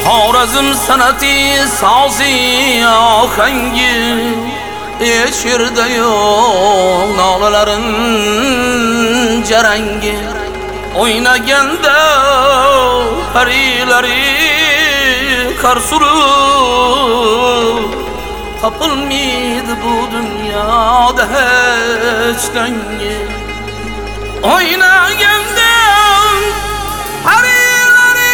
Xorazm sanati sozi ohangi hech yerda yo'q nolalarin jarangi o'ynaganda parilari qarsurib topilmaydi bu dunyoda hech dangi o'ynaganda parilari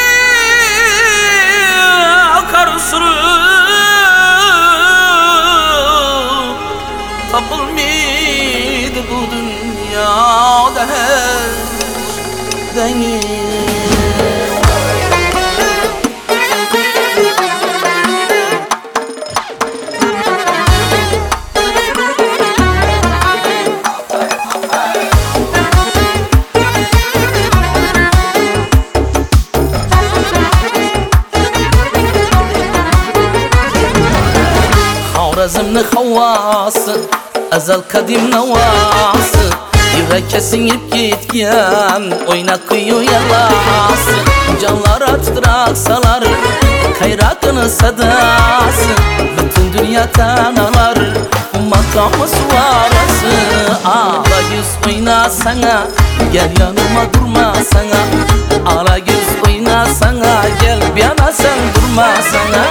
qarsurib topilmaydi bu dunyoda hech dangi Xorazmni havası azal kadim navası Yurakka singib ketgan o'yna kuyu yalasi Jonlara titrak salar qayraqini sadasi Butun dunyo tanalar maqomi suvarasi Ala yuz o'yna sana gel yanıma durma sana Ala yuz o'yna sana gel yana sen durma sana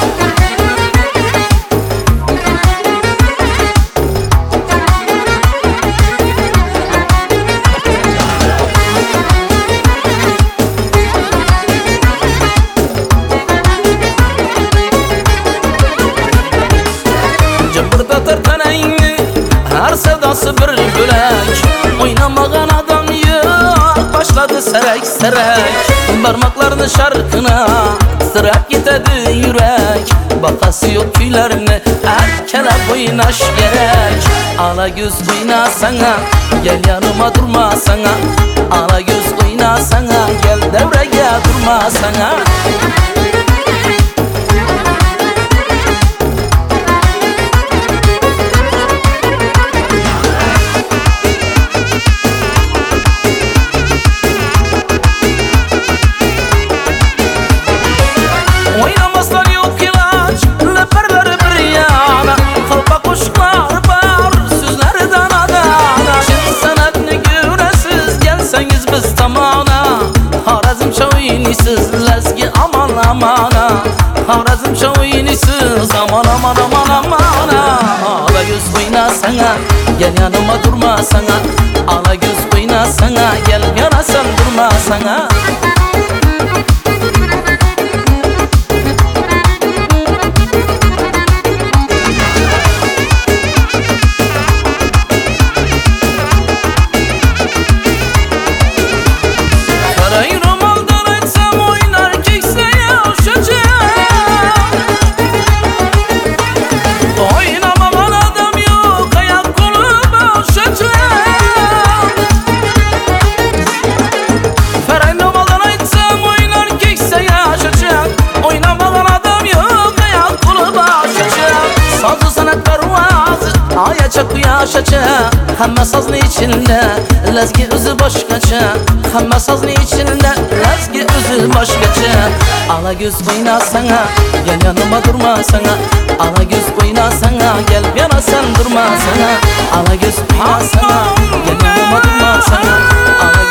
Her sevdası bir bölek Oynamagan adam yok Başladı serek serek Parmaklarını şarkına Titrak gitedi yürek Bakası yok kuylarını Erkelep oynaş gerek Ala göz oyna sana Gel yanıma durma sana Ala göz oyna sana Gel devreye durma sana Oynamaslar yok ilaç, leperleri bir yana Kalpa kuşlar var, sözlerden adana Şimdi sanatını göresiz, gelseniz biz tamana Xorazmcha oynaysiz, lezgi aman amana Xorazmcha oynaysiz, aman aman aman amana Ala göz oyna sana, gel yanıma durma sana Ala göz oyna sana, gel yana sen durma sana Ayaçak yaşaça Hamma sazlı içinde Lezgi özü başkaça Hamma sazlı içinde Lezgi özü başkaça Ala göz oyna sana Gel yanıma durma sana Ala göz oyna sana Gel yana sen durma sana Ala göz oyna sana Gel yanıma durma sana Ala